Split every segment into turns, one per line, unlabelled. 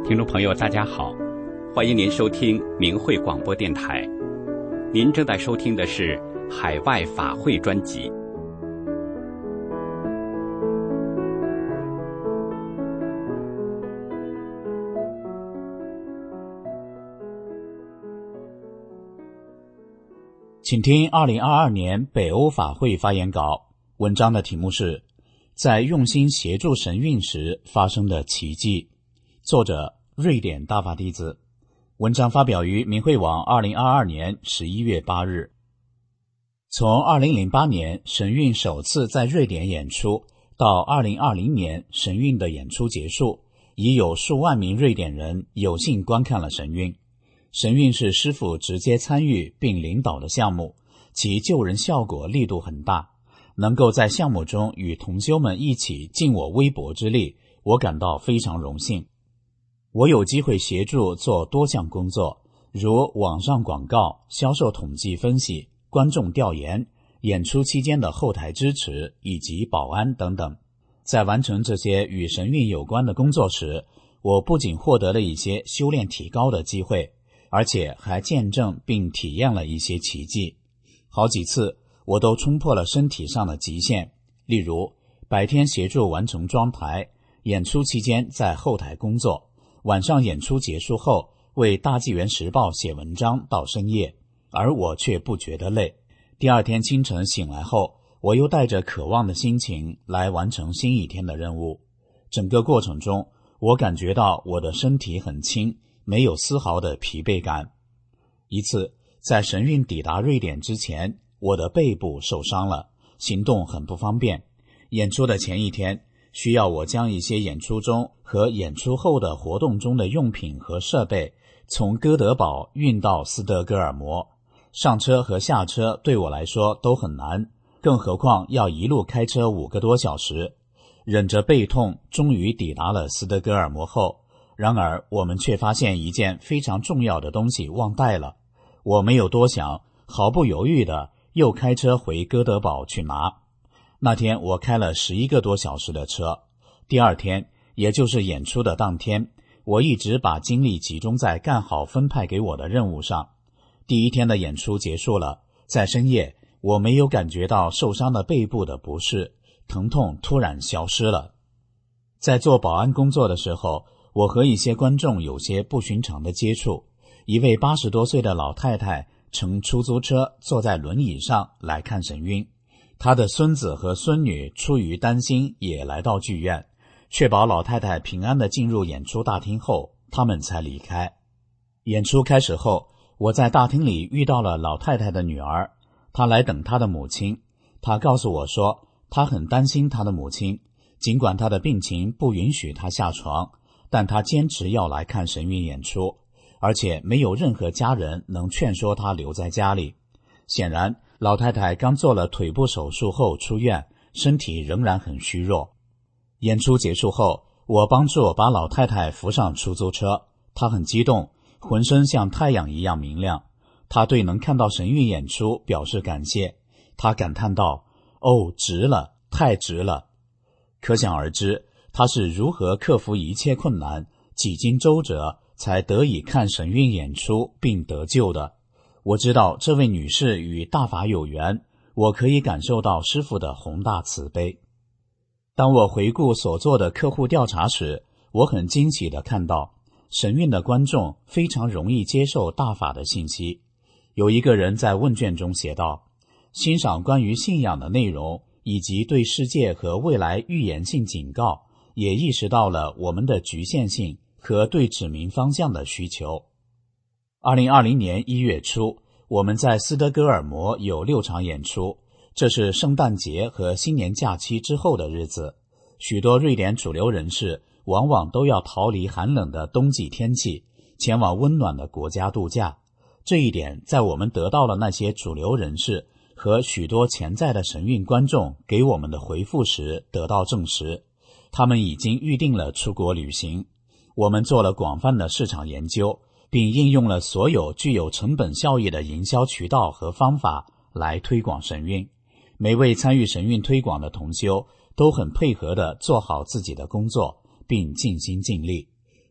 听众朋友大家好，欢迎您收听明慧广播电台。您正在收听的是海外法会专辑。
请听2022年北欧法会发言稿，文章的题目是在用心协助神运时发生的奇迹，作者瑞典大法弟子。文章发表于明慧网2022年11月8日。从2008年神运首次在瑞典演出到2020年神运的演出结束，已有数万名瑞典人有幸观看了神运。神运是师父直接参与并领导的项目，其救人效果力度很大，能够在项目中与同修们一起尽我微薄之力，我感到非常荣幸。我有机会协助做多项工作，如网上广告、销售统计分析、观众调研、演出期间的后台支持以及保安等等。在完成这些与神运有关的工作时，我不仅获得了一些修炼提高的机会，而且还见证并体验了一些奇迹。好几次我都冲破了身体上的极限，例如白天协助完成装台，演出期间在后台工作，晚上演出结束后为大纪元时报写文章到深夜，而我却不觉得累。第二天清晨醒来后，我又带着渴望的心情来完成新一天的任务。整个过程中，我感觉到我的身体很轻，没有丝毫的疲惫感。一次在神运抵达瑞典之前，我的背部受伤了，行动很不方便。演出的前一天，需要我将一些演出中和演出后的活动中的用品和设备从哥德堡运到斯德哥尔摩。上车和下车对我来说都很难，更何况要一路开车5个多小时。忍着背痛，终于抵达了斯德哥尔摩后，然而我们却发现一件非常重要的东西忘带了。我没有多想，毫不犹豫地又开车回哥德堡去拿。那天我开了11个多小时的车。第二天，也就是演出的当天，我一直把精力集中在干好分派给我的任务上。第一天的演出结束了，在深夜，我没有感觉到受伤的背部的不适，疼痛突然消失了。在做保安工作的时候，我和一些观众有些不寻常的接触。一位80多岁的老太太乘出租车坐在轮椅上来看神运，她的孙子和孙女出于担心也来到剧院，确保老太太平安地进入演出大厅后，他们才离开。演出开始后，我在大厅里遇到了老太太的女儿，她来等她的母亲。她告诉我说，她很担心她的母亲，尽管她的病情不允许她下床，但她坚持要来看神运演出，而且没有任何家人能劝说她留在家里。显然，老太太刚做了腿部手术后出院，身体仍然很虚弱。演出结束后，我帮助把老太太扶上出租车，她很激动，浑身像太阳一样明亮。她对能看到神运演出表示感谢，她感叹道：哦，值了，太值了。可想而知，她是如何克服一切困难，几经周折才得以看神运演出并得救的。我知道这位女士与大法有缘，我可以感受到师父的宏大慈悲。当我回顾所做的客户调查时，我很惊喜地看到神运的观众非常容易接受大法的信息。有一个人在问卷中写道，欣赏关于信仰的内容以及对世界和未来预言性警告，也意识到了我们的局限性和对指明方向的需求。2020年1月初，我们在斯德哥尔摩有6场演出，这是圣诞节和新年假期之后的日子。许多瑞典主流人士往往都要逃离寒冷的冬季天气，前往温暖的国家度假。这一点在我们得到了那些主流人士和许多潜在的神运观众给我们的回复时得到证实。他们已经预定了出国旅行。我们做了广泛的市场研究，并应用了所有具有成本效益的营销渠道和方法来推广神运。每位参与神运推广的同修都很配合地做好自己的工作，并尽心尽力。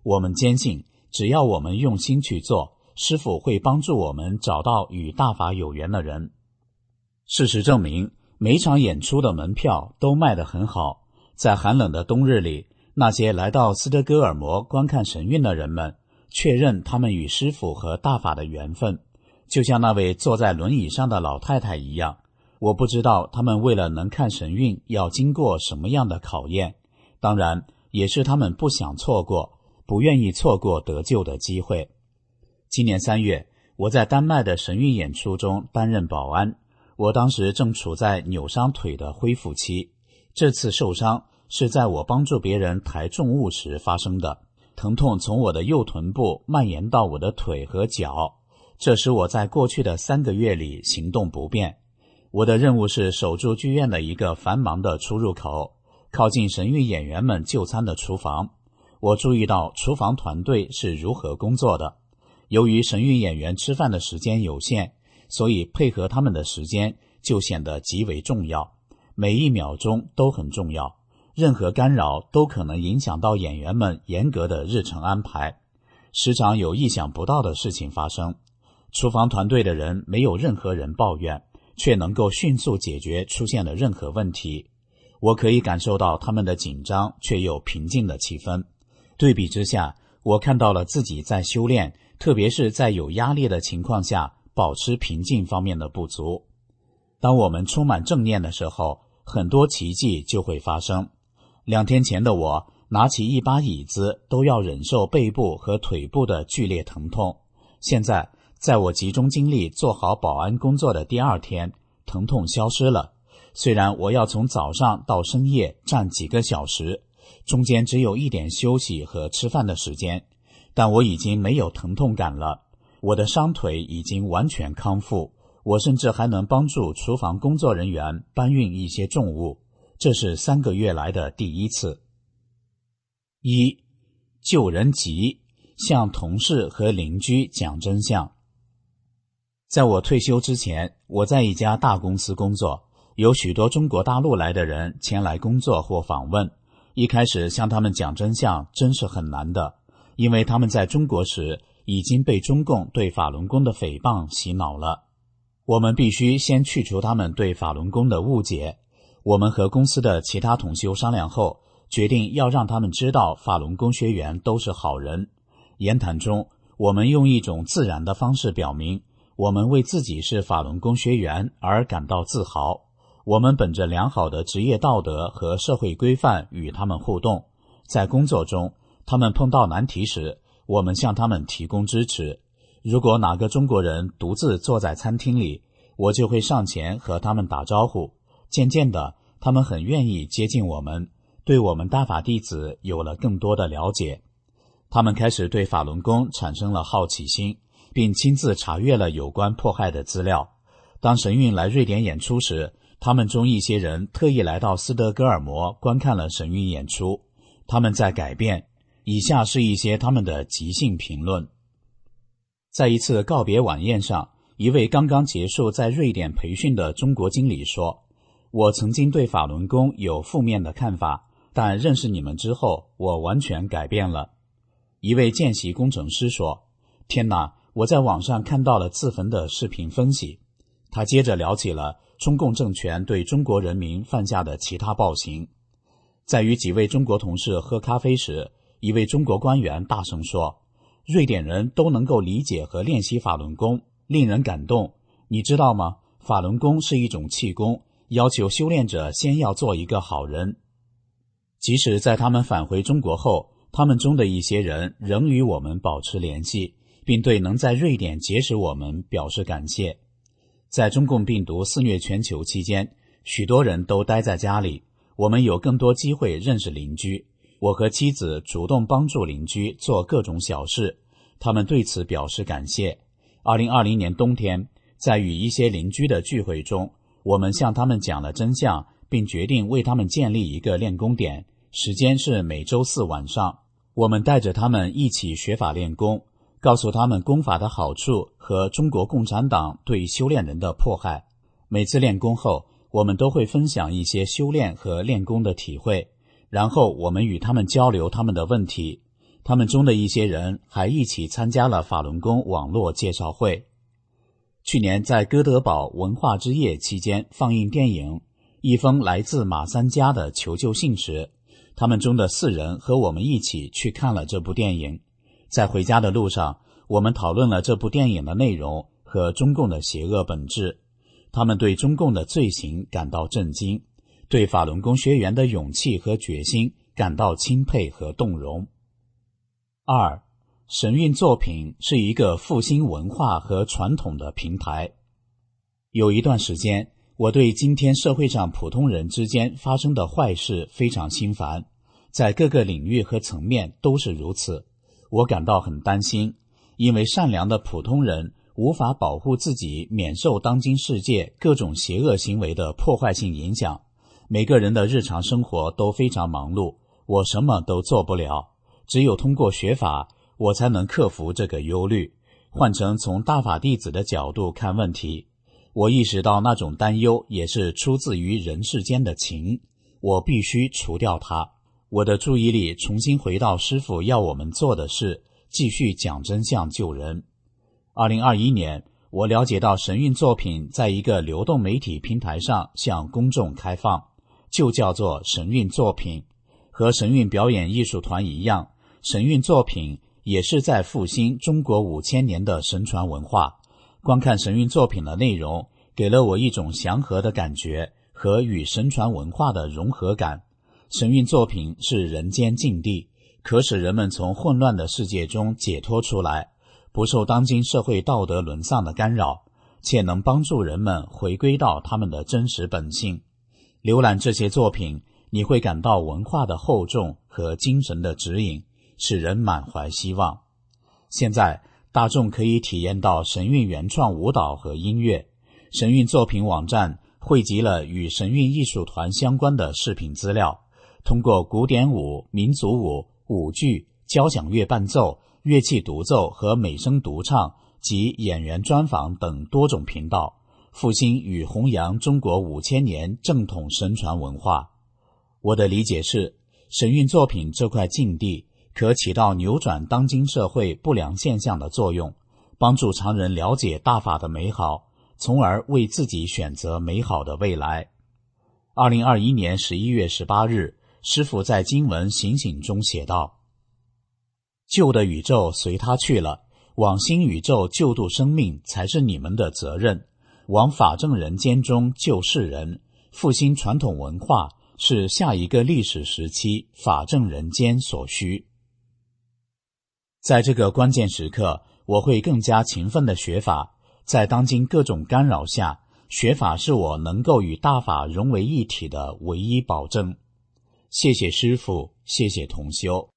我们坚信，只要我们用心去做，师父会帮助我们找到与大法有缘的人。事实证明，每场演出的门票都卖得很好。在寒冷的冬日里，那些来到斯德哥尔摩观看神韵的人们，确认他们与师父和大法的缘分，就像那位坐在轮椅上的老太太一样。我不知道他们为了能看神韵要经过什么样的考验，当然也是他们不想错过，不愿意错过得救的机会。今年3月，我在丹麦的神韵演出中担任保安，我当时正处在扭伤腿的恢复期。这次受伤是在我帮助别人抬重物时发生的，疼痛从我的右臀部蔓延到我的腿和脚，这使我在过去的3个月里行动不便。我的任务是守住剧院的一个繁忙的出入口，靠近神韵演员们就餐的厨房。我注意到厨房团队是如何工作的。由于神韵演员吃饭的时间有限，所以配合他们的时间就显得极为重要，每一秒钟都很重要，任何干扰都可能影响到演员们严格的日程安排，时常有意想不到的事情发生。厨房团队的人没有任何人抱怨，却能够迅速解决出现的任何问题。我可以感受到他们的紧张却又平静的气氛。对比之下，我看到了自己在修炼，特别是在有压力的情况下保持平静方面的不足。当我们充满正念的时候，很多奇迹就会发生。2天前的我拿起一把椅子都要忍受背部和腿部的剧烈疼痛，现在在我集中精力做好保安工作的第2天，疼痛消失了。虽然我要从早上到深夜站几个小时，中间只有一点休息和吃饭的时间，但我已经没有疼痛感了。我的伤腿已经完全康复，我甚至还能帮助厨房工作人员搬运一些重物，这是3个月来的第1次。1. 救人急，向同事和邻居讲真相。在我退休之前，我在一家大公司工作，有许多中国大陆来的人前来工作或访问。一开始向他们讲真相真是很难的，因为他们在中国时已经被中共对法轮功的诽谤洗脑了。我们必须先去除他们对法轮功的误解。我们和公司的其他同修商量后，决定要让他们知道法轮功学员都是好人。言谈中，我们用一种自然的方式表明，我们为自己是法轮功学员而感到自豪。我们本着良好的职业道德和社会规范与他们互动，在工作中，他们碰到难题时，我们向他们提供支持。如果哪个中国人独自坐在餐厅里，我就会上前和他们打招呼。渐渐的，他们很愿意接近我们，对我们大法弟子有了更多的了解。他们开始对法轮功产生了好奇心，并亲自查阅了有关迫害的资料。当神韵来瑞典演出时，他们中一些人特意来到斯德哥尔摩观看了神韵演出。他们在改变。以下是一些他们的即兴评论。在一次告别晚宴上，一位刚刚结束在瑞典培训的中国经理说，我曾经对法轮功有负面的看法，但认识你们之后，我完全改变了。一位见习工程师说，天哪，我在网上看到了自焚的视频分析。他接着聊起了中共政权对中国人民犯下的其他暴行。在与几位中国同事喝咖啡时，一位中国官员大声说，瑞典人都能够理解和练习法轮功，令人感动。你知道吗？法轮功是一种气功，要求修炼者先要做一个好人。即使在他们返回中国后，他们中的一些人仍与我们保持联系，并对能在瑞典结识我们表示感谢。在中共病毒肆虐全球期间，许多人都待在家里，我们有更多机会认识邻居。我和妻子主动帮助邻居做各种小事，他们对此表示感谢。2020年冬天，在与一些邻居的聚会中，我们向他们讲了真相，并决定为他们建立一个练功点，时间是每周4晚上。我们带着他们一起学法练功，告诉他们功法的好处和中国共产党对修炼人的迫害。每次练功后，我们都会分享一些修炼和练功的体会，然后我们与他们交流他们的问题。 他们中的一些人还一起参加了法轮功网络介绍会。去年在哥德堡文化之夜期间放映电影《一封来自马三家的求救信》时，他们中的4人和我们一起去看了这部电影。在回家的路上，我们讨论了这部电影的内容和中共的邪恶本质。他们对中共的罪行感到震惊，对法轮功学员的勇气和决心感到钦佩和动容。2. 神韵作品是一个复兴文化和传统的平台。有一段时间，我对今天社会上普通人之间发生的坏事非常心烦，在各个领域和层面都是如此。我感到很担心，因为善良的普通人无法保护自己免受当今世界各种邪恶行为的破坏性影响。每个人的日常生活都非常忙碌，我什么都做不了。只有通过学法，我才能克服这个忧虑。换成从大法弟子的角度看问题，我意识到那种担忧也是出自于人世间的情，我必须除掉它。我的注意力重新回到师父要我们做的事，继续讲真相救人。2021年，我了解到神韵作品在一个流动媒体平台上向公众开放，就叫做神韵作品。和神韵表演艺术团一样，神韵作品也是在复兴中国5000年的神传文化。观看神韵作品的内容，给了我一种祥和的感觉和与神传文化的融合感。神韵作品是人间净地，可使人们从混乱的世界中解脱出来，不受当今社会道德沦丧的干扰，且能帮助人们回归到他们的真实本性。浏览这些作品，你会感到文化的厚重和精神的指引，使人满怀希望。现在大众可以体验到神韵原创舞蹈和音乐。神韵作品网站汇集了与神韵艺术团相关的视频资料，通过古典舞、民族舞、舞剧、交响乐伴奏、乐器独奏和美声独唱及演员专访等多种频道，复兴与弘扬中国5000年正统神传文化。我的理解是，神韵作品这块净地可起到扭转当今社会不良现象的作用，帮助常人了解大法的美好，从而为自己选择美好的未来。2021年11月18日，师父在经文醒醒中写道：旧的宇宙随他去了，往新宇宙救度生命才是你们的责任。往法正人间中救世人，复兴传统文化是下一个历史时期法正人间所需。在这个关键时刻，我会更加勤奋地学法。在当今各种干扰下，学法是我能够与大法融为一体的唯一保证。谢谢师父，谢谢同修。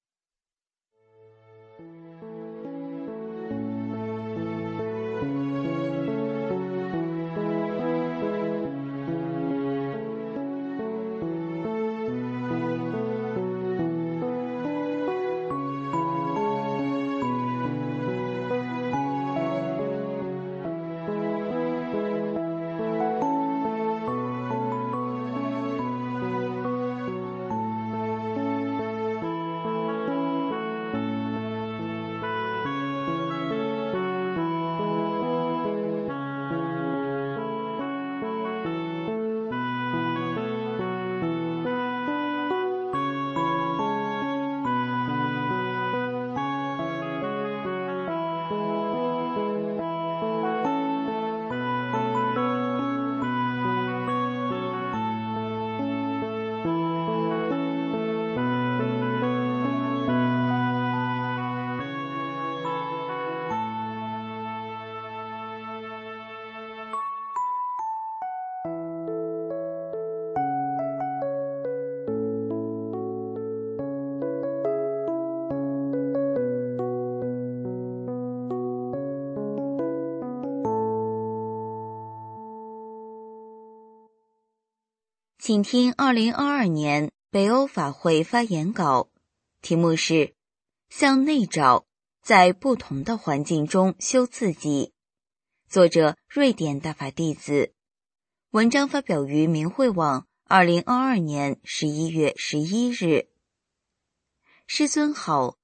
请听2022年北欧法会发言稿，题目是向内找，在不同的环境中修自己。作者瑞典大法弟子。文章发表于明慧网2022年11月11日。师尊好，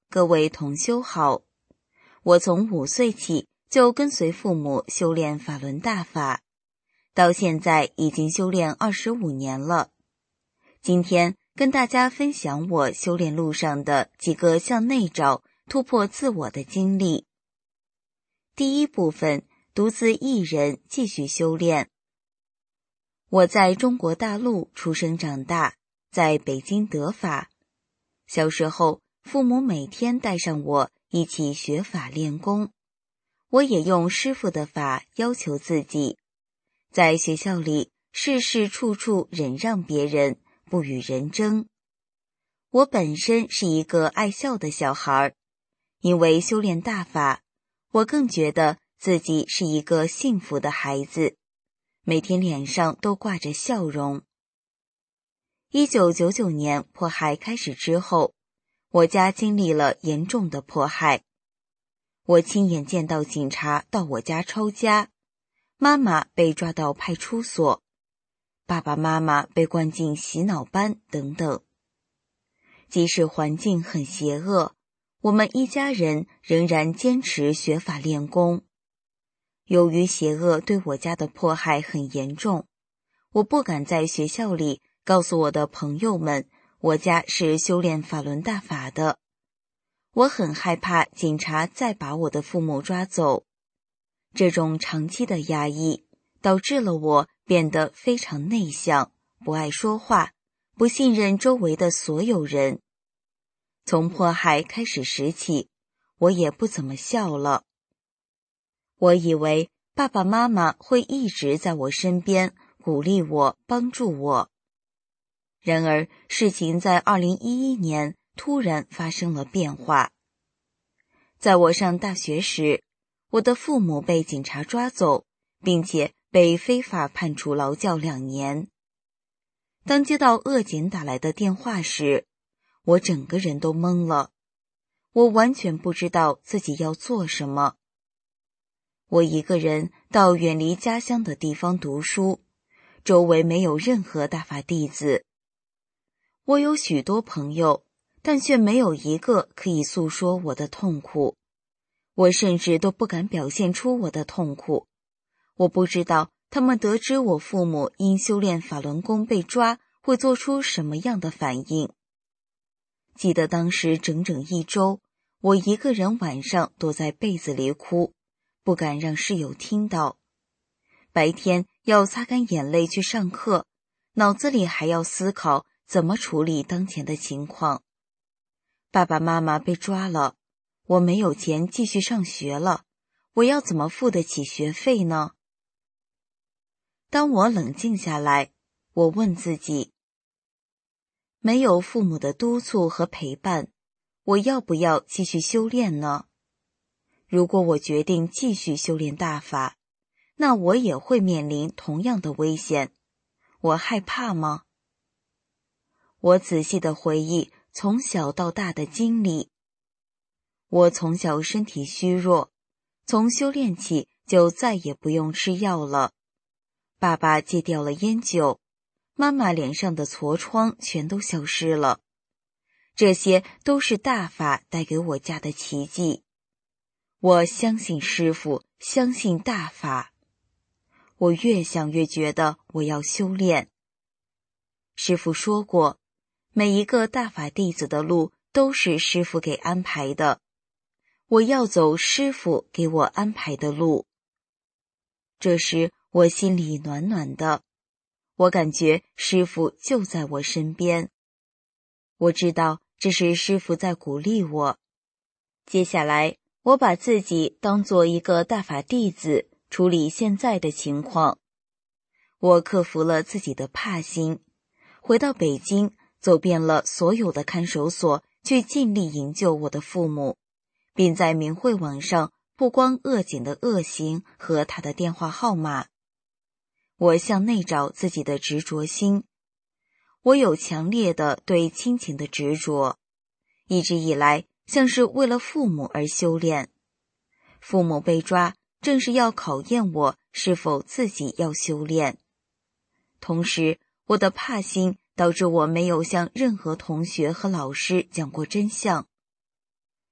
各位同修好，我从5岁起就跟随父母修炼法轮大法，到现在已经修炼25年了。今天跟大家分享我修炼路上的几个向内找、突破自我的经历。第一部分，独自一人继续修炼。我在中国大陆出生长大，在北京得法。小时候，父母每天带上我一起学法练功，我也用师父的法要求自己，在学校里事事处处忍让别人，不与人争。我本身是一个爱笑的小孩，因为修炼大法，我更觉得自己是一个幸福的孩子，每天脸上都挂着笑容。1999年迫害开始之后，我家经历了严重的迫害。我亲眼见到警察到我家抄家，妈妈被抓到派出所，爸爸妈妈被关进洗脑班等等。即使环境很邪恶，我们一家人仍然坚持学法练功。由于邪恶对我家的迫害很严重，我不敢在学校里告诉我的朋友们我家是修炼法轮大法的。我很害怕警察再把我的父母抓走。这种长期的压抑导致了我变得非常内向，不爱说话，不信任周围的所有人。从迫害开始时起，我也不怎么笑了。我以为爸爸妈妈会一直在我身边，鼓励我，帮助我。然而，事情在2011年突然发生了变化。在我上大学时，我的父母被警察抓走，并且被非法判处劳教2年。当接到恶警打来的电话时，我整个人都懵了，我完全不知道自己要做什么。我一个人到远离家乡的地方读书，周围没有任何大法弟子。我有许多朋友，但却没有一个可以诉说我的痛苦。我甚至都不敢表现出我的痛苦。我不知道他们得知我父母因修炼法轮功被抓，会做出什么样的反应。记得当时整整1周，我一个人晚上躲在被子里哭，不敢让室友听到。白天要擦干眼泪去上课，脑子里还要思考怎么处理当前的情况。爸爸妈妈被抓了，我没有钱继续上学了，我要怎么付得起学费呢？当我冷静下来，我问自己，没有父母的督促和陪伴，我要不要继续修炼呢？如果我决定继续修炼大法，那我也会面临同样的危险。我害怕吗？我仔细地回忆从小到大的经历。我从小身体虚弱，从修炼起就再也不用吃药了。爸爸戒掉了烟酒，妈妈脸上的痤疮全都消失了。这些都是大法带给我家的奇迹。我相信师父，相信大法。我越想越觉得我要修炼。师父说过，每一个大法弟子的路都是师父给安排的。我要走师父给我安排的路。这时我心里暖暖的，我感觉师父就在我身边。我知道这是师父在鼓励我。接下来，我把自己当做一个大法弟子，处理现在的情况。我克服了自己的怕心，回到北京，走遍了所有的看守所，去尽力营救我的父母，并在明慧网上曝光恶警的恶行和他的电话号码。我向内找自己的执着心。我有强烈的对亲情的执着，一直以来像是为了父母而修炼。父母被抓，正是要考验我是否自己要修炼。同时，我的怕心导致我没有向任何同学和老师讲过真相。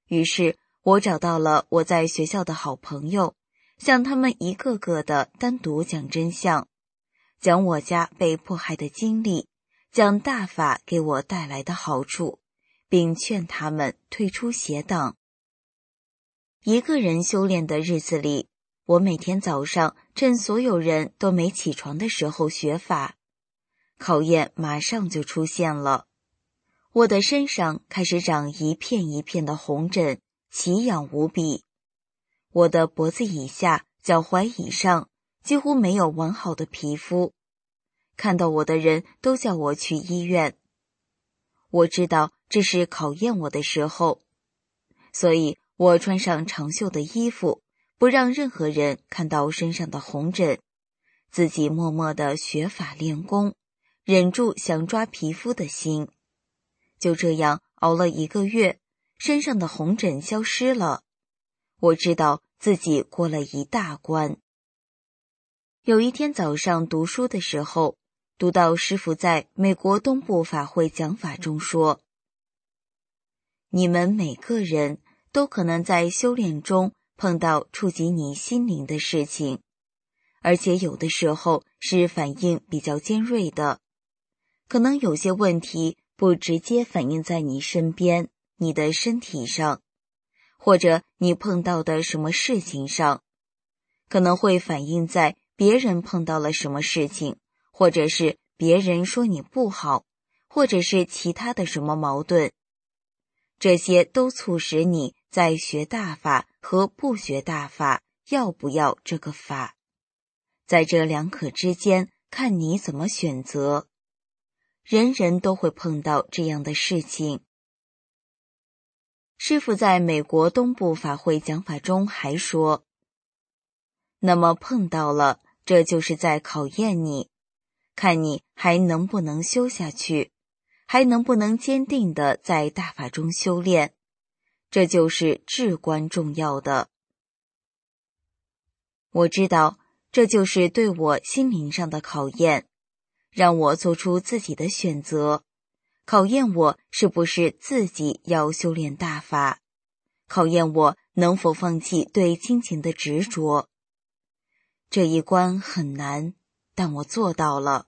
于是我找到了我在学校的好朋友，向他们一个个的单独讲真相，讲我家被迫害的经历，讲大法给我带来的好处，并劝他们退出邪党。一个人修炼的日子里，我每天早上趁所有人都没起床的时候学法，考验马上就出现了。我的身上开始长一片一片的红疹，奇痒无比。我的脖子以下、脚踝以上几乎没有完好的皮肤，看到我的人都叫我去医院。我知道这是考验我的时候，所以我穿上长袖的衣服，不让任何人看到身上的红疹，自己默默地学法练功，忍住想抓皮肤的心。就这样熬了1个月，身上的红疹消失了。我知道自己过了一大关。有一天早上读书的时候，读到师父在美国东部法会讲法中说，你们每个人都可能在修炼中碰到触及你心灵的事情，而且有的时候是反应比较尖锐的，可能有些问题不直接反映在你身边，你的身体上，或者你碰到的什么事情上，可能会反映在别人碰到了什么事情，或者是别人说你不好，或者是其他的什么矛盾。这些都促使你在学大法和不学大法，要不要这个法，在这两可之间看你怎么选择。人人都会碰到这样的事情。师父在美国东部法会讲法中还说，那么碰到了，这就是在考验你，看你还能不能修下去，还能不能坚定地在大法中修炼，这就是至关重要的。我知道，这就是对我心灵上的考验，让我做出自己的选择，考验我是不是自己要修炼大法，考验我能否放弃对亲情的执着。这一关很难，但我做到了。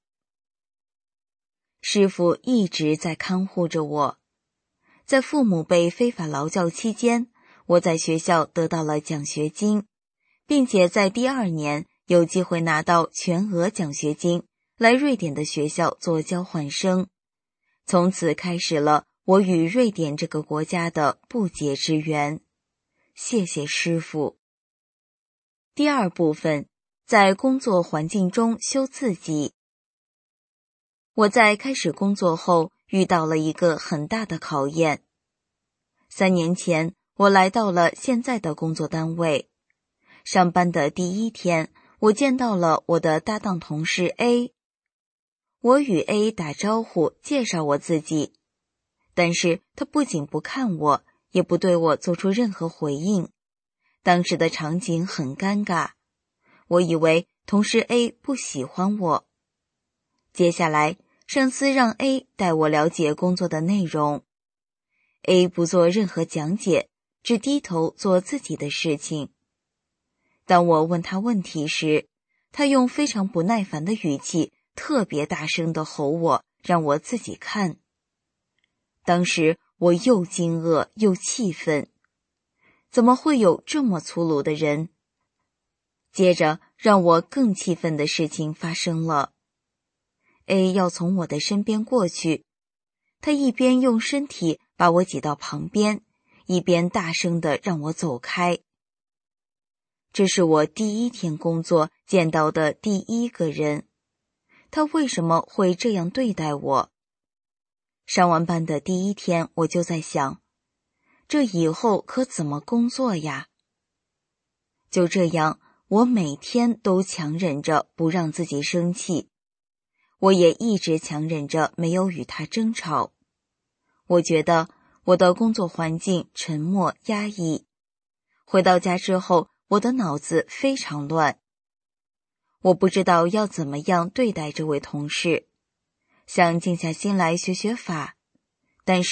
师父一直在看护着我。在父母被非法劳教期间，我在学校得到了奖学金，并且在第2年有机会拿到全额奖学金，来瑞典的学校做交换生。从此开始了我与瑞典这个国家的不解之缘。谢谢师父。第2部分，在工作环境中修自己。我在开始工作后遇到了一个很大的考验。3年前，我来到了现在的工作单位。上班的第1天，我见到了我的搭档同事 A。我与 A 打招呼，介绍我自己，但是他不仅不看我，也不对我做出任何回应。当时的场景很尴尬，我以为同事 A 不喜欢我。接下来，上司让 A 带我了解工作的内容。A 不做任何讲解，只低头做自己的事情。当我问他问题时，他用非常不耐烦的语气特别大声地吼我，让我自己看。当时我又惊愕又气愤，怎么会有这么粗鲁的人？接着让我更气愤的事情发生了。A 要从我的身边过去，他一边用身体把我挤到旁边，一边大声地让我走开。这是我第1天工作见到的第1个人，他为什么会这样对待我？上完班的第1天，我就在想，这以后可怎么工作呀？就这样，我每天都强忍着不让自己生气，我也一直强忍着没有与他争吵。我觉得我的工作环境沉默压抑。回到家之后，我的脑子非常乱。我不知道要怎么样对待这位同事，想静下心来学学法，但是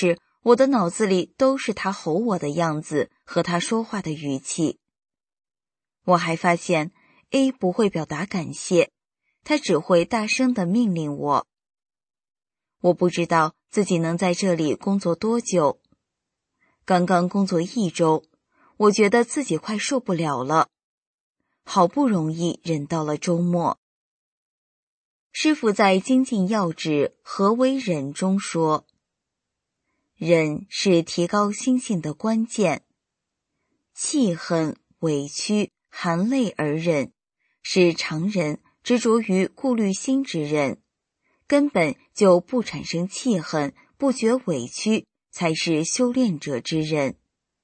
我的脑子里都是他吼我的样子和他说话的语气。我还发现 A 不会表达感谢，他只会大声地命令我。我不知道自己能在这里工作多久。刚刚工作1周，我觉得自己快受不了了。好不容易忍到了周末。师父在《精进要旨何为忍》中说，忍是提高心性的关键，气恨、委屈、含泪而忍，是常人执着于顾虑心之人，根本就不产生气恨，不觉委屈，才是修炼者之人。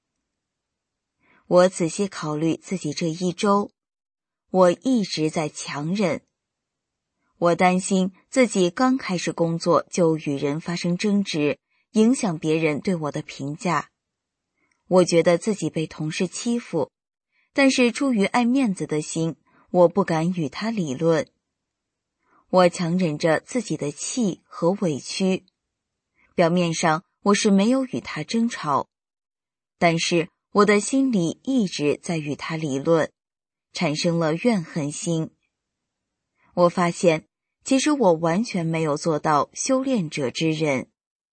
我仔细考虑自己这1周，我一直在强忍。我担心自己刚开始工作就与人发生争执，影响别人对我的评价。我觉得自己被同事欺负，但是出于爱面子的心，我不敢与他理论。我强忍着自己的气和委屈，表面上我是没有与他争吵，但是我的心里一直在与他理论，产生了怨恨心。我发现，其实我完全没有做到修炼者之人。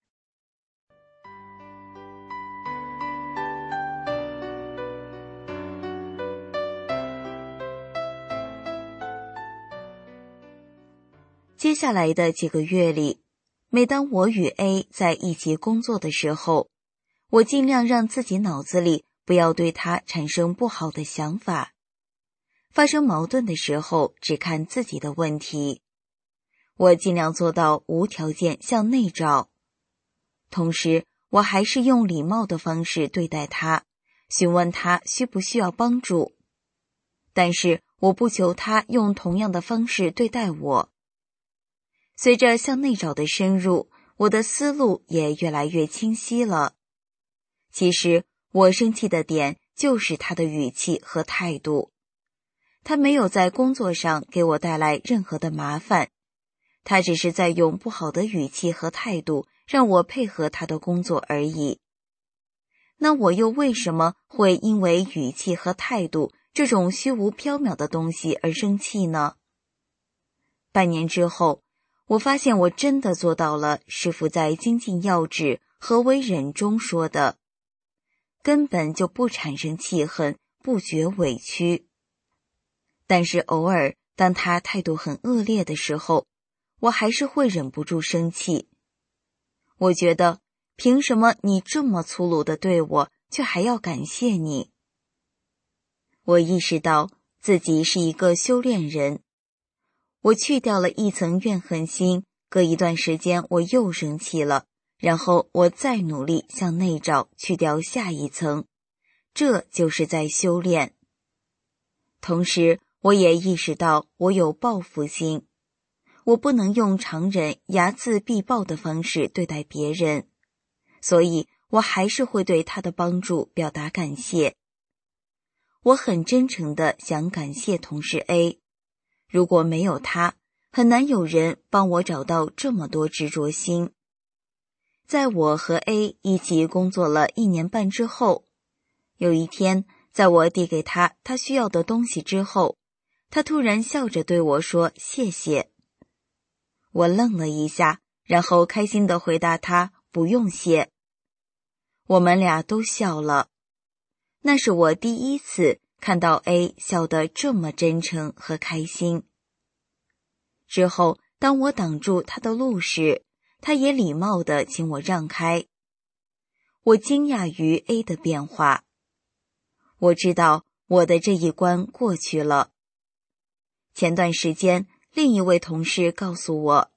接下来的几个月里，每当我与 A 在一起工作的时候，我尽量让自己脑子里不要对他产生不好的想法。发生矛盾的时候，只看自己的问题。我尽量做到无条件向内找。同时，我还是用礼貌的方式对待他，询问他需不需要帮助。但是，我不求他用同样的方式对待我。随着向内找的深入，我的思路也越来越清晰了。其实，我生气的点就是他的语气和态度。他没有在工作上给我带来任何的麻烦，他只是在用不好的语气和态度让我配合他的工作而已。那我又为什么会因为语气和态度这种虚无缥缈的东西而生气呢？半年之后，我发现我真的做到了师父在《精进要旨何为忍》中说的，根本就不产生气恨，不觉委屈。但是偶尔当他态度很恶劣的时候，我还是会忍不住生气。我觉得凭什么你这么粗鲁地对我，却还要感谢你？我意识到自己是一个修炼人，我去掉了一层怨恨心，隔一段时间我又生气了，然后我再努力向内找，去掉下一层，这就是在修炼。同时，我也意识到我有报复心，我不能用常人睚眦必报的方式对待别人，所以我还是会对他的帮助表达感谢。我很真诚地想感谢同事 A， 如果没有他，很难有人帮我找到这么多执着心。在我和 A 一起工作了1年半之后，有一天，在我递给他需要的东西之后，他突然笑着对我说谢谢。我愣了一下，然后开心地回答他不用谢。我们俩都笑了。那是我第一次看到 A 笑得这么真诚和开心。之后，当我挡住他的路时，他也礼貌地请我让开。我惊讶于 A 的变化。我知道我的这一关过去了。前段时间，另一位同事告诉我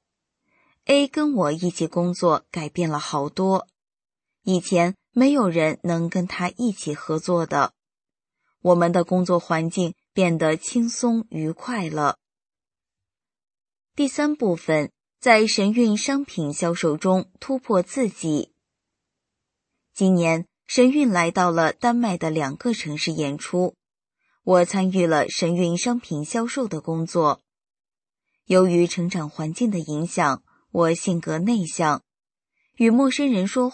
，A 跟我一起工作改变了好多。以前没有人能跟他一起合作的，我们的工作环境变得轻松愉快了。第3部分，在神韵商品销售中突破自己。今年，神韵来到了丹麦的2个城市演出，我参与了神韵商品销售的工作。由于成长环境的影响，我性格内向，与陌生人说话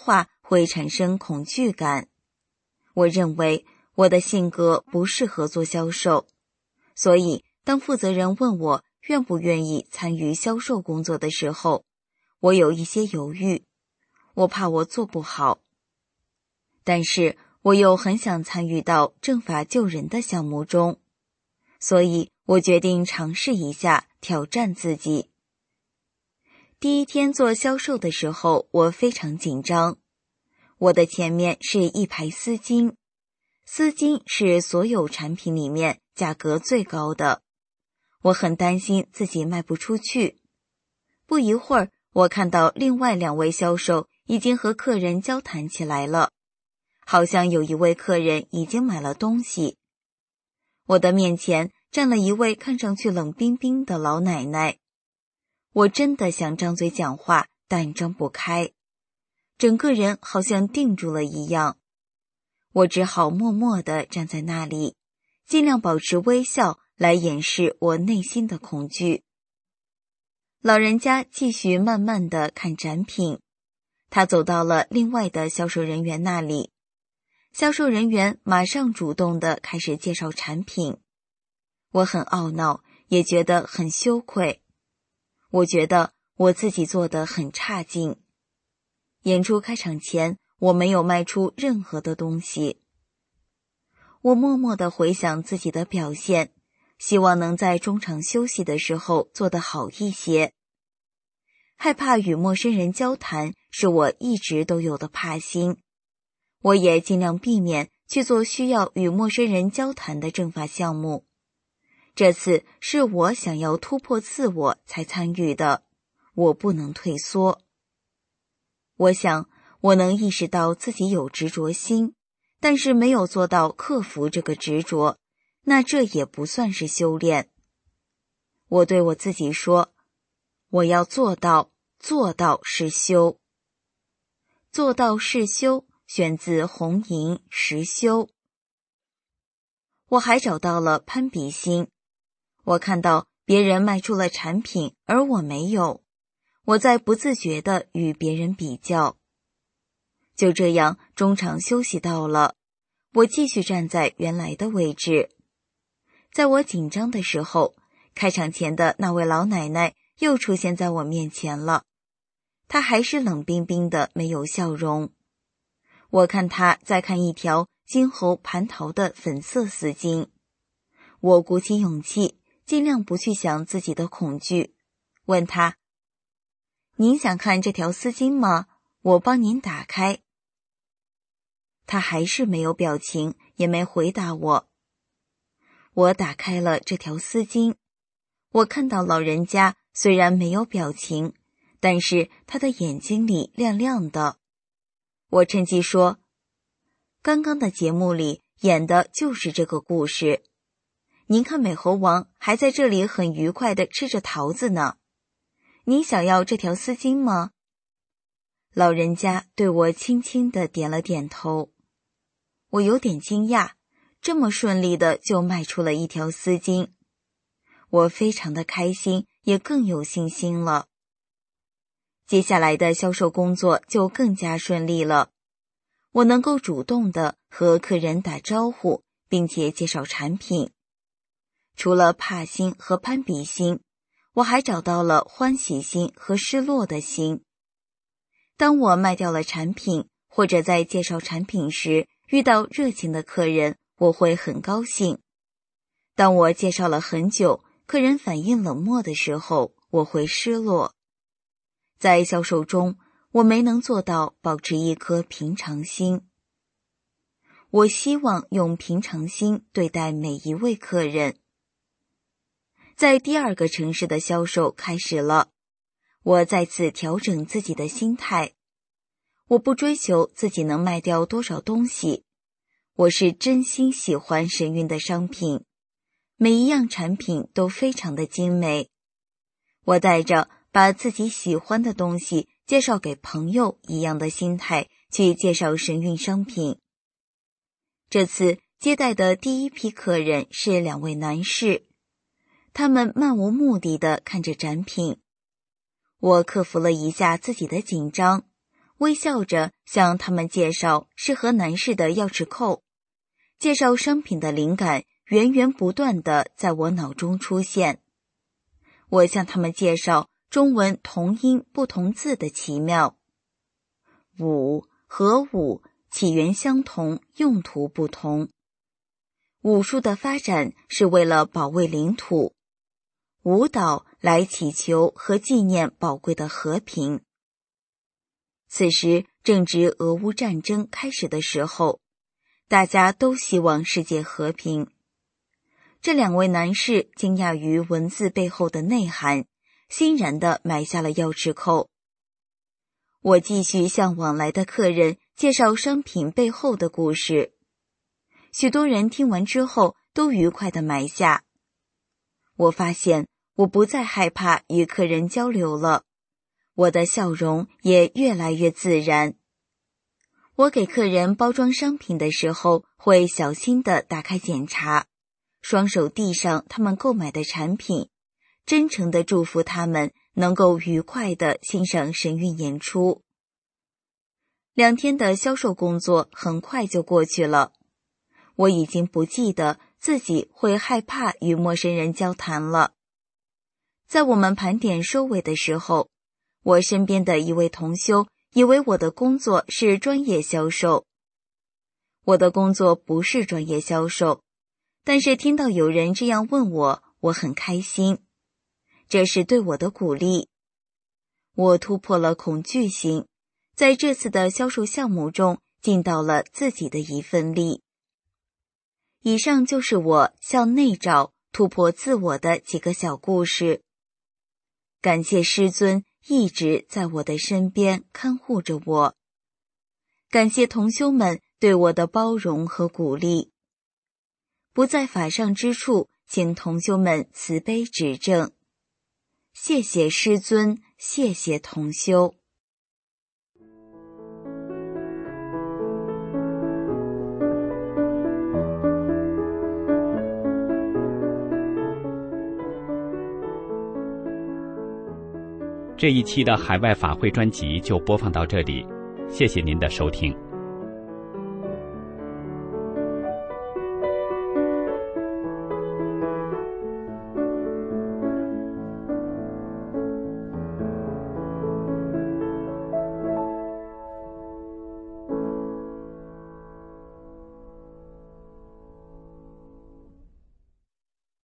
会产生恐惧感。我认为我的性格不适合做销售，所以当负责人问我愿不愿意参与销售工作的时候，我有一些犹豫，我怕我做不好。但是我又很想参与到政法救人的项目中，所以我决定尝试一下，挑战自己。第一天做销售的时候，我非常紧张。我的前面是一排丝巾，丝巾是所有产品里面价格最高的。我很担心自己卖不出去。不一会儿，我看到另外2位销售已经和客人交谈起来了，好像有一位客人已经买了东西。我的面前站了一位看上去冷冰冰的老奶奶。我真的想张嘴讲话，但张不开，整个人好像定住了一样。我只好默默地站在那里，尽量保持微笑来掩饰我内心的恐惧。老人家继续慢慢地看展品，他走到了另外的销售人员那里。销售人员马上主动地开始介绍产品。我很懊恼，也觉得很羞愧。我觉得我自己做得很差劲。演出开场前，我没有卖出任何的东西。我默默地回想自己的表现，希望能在中场休息的时候做得好一些。害怕与陌生人交谈是我一直都有的怕心，我也尽量避免去做需要与陌生人交谈的政法项目。这次是我想要突破自我才参与的，我不能退缩。我想我能意识到自己有执着心，但是没有做到克服这个执着，那这也不算是修炼。我对我自己说，我要做到，做到是修。做到是修，选自红银实修。我还找到了攀比心。我看到别人卖出了产品，而我没有，我在不自觉地与别人比较。就这样，中场休息到了，我继续站在原来的位置。在我紧张的时候，开场前的那位老奶奶又出现在我面前了。她还是冷冰冰的，没有笑容。我看她在看一条金猴蟠桃的粉色丝巾。我鼓起勇气，尽量不去想自己的恐惧，问她：“您想看这条丝巾吗？我帮您打开。”她还是没有表情，也没回答我。我打开了这条丝巾，我看到老人家虽然没有表情，但是他的眼睛里亮亮的。我趁机说：“刚刚的节目里演的就是这个故事。您看美猴王还在这里很愉快地吃着桃子呢。您想要这条丝巾吗？”老人家对我轻轻地点了点头。我有点惊讶，这么顺利的就卖出了一条丝巾。我非常的开心，也更有信心了。接下来的销售工作就更加顺利了。我能够主动地和客人打招呼，并且介绍产品。除了怕心和攀比心，我还找到了欢喜心和失落的心。当我卖掉了产品，或者在介绍产品时遇到热情的客人，我会很高兴。当我介绍了很久，客人反应冷漠的时候，我会失落。在销售中，我没能做到保持一颗平常心。我希望用平常心对待每一位客人。在第2个城市的销售开始了，我再次调整自己的心态。我不追求自己能卖掉多少东西，我是真心喜欢神韵的商品，每一样产品都非常的精美。我带着把自己喜欢的东西介绍给朋友一样的心态去介绍神韵商品。这次接待的第1批客人是2位男士，他们漫无目的地看着展品。我克服了一下自己的紧张， 微笑着向他们介绍适合男士的钥匙扣，介绍商品的灵感源源不断地在我脑中出现。我向他们介绍中文同音不同字的奇妙。武和武起源相同，用途不同。武术的发展是为了保卫领土，舞蹈来祈求和纪念宝贵的和平。此时正值俄乌战争开始的时候，大家都希望世界和平。这两位男士惊讶于文字背后的内涵，欣然地买下了钥匙扣。我继续向往来的客人介绍商品背后的故事，许多人听完之后都愉快地买下。我发现我不再害怕与客人交流了，我的笑容也越来越自然。我给客人包装商品的时候，会小心地打开检查，双手递上他们购买的产品，真诚地祝福他们能够愉快地欣赏神韵演出。2天的销售工作很快就过去了，我已经不记得自己会害怕与陌生人交谈了。在我们盘点收尾的时候，我身边的一位同修以为我的工作是专业销售。我的工作不是专业销售，但是听到有人这样问我，我很开心。这是对我的鼓励。我突破了恐惧心，在这次的销售项目中尽到了自己的一份力。以上就是我向内找、突破自我的几个小故事。感谢师尊一直在我的身边看护着我。感谢同修们对我的包容和鼓励。不在法上之处，请同修们慈悲指正。谢谢师尊，谢谢同修。
这一期的海外法会专辑就播放到这里，谢谢您的收听。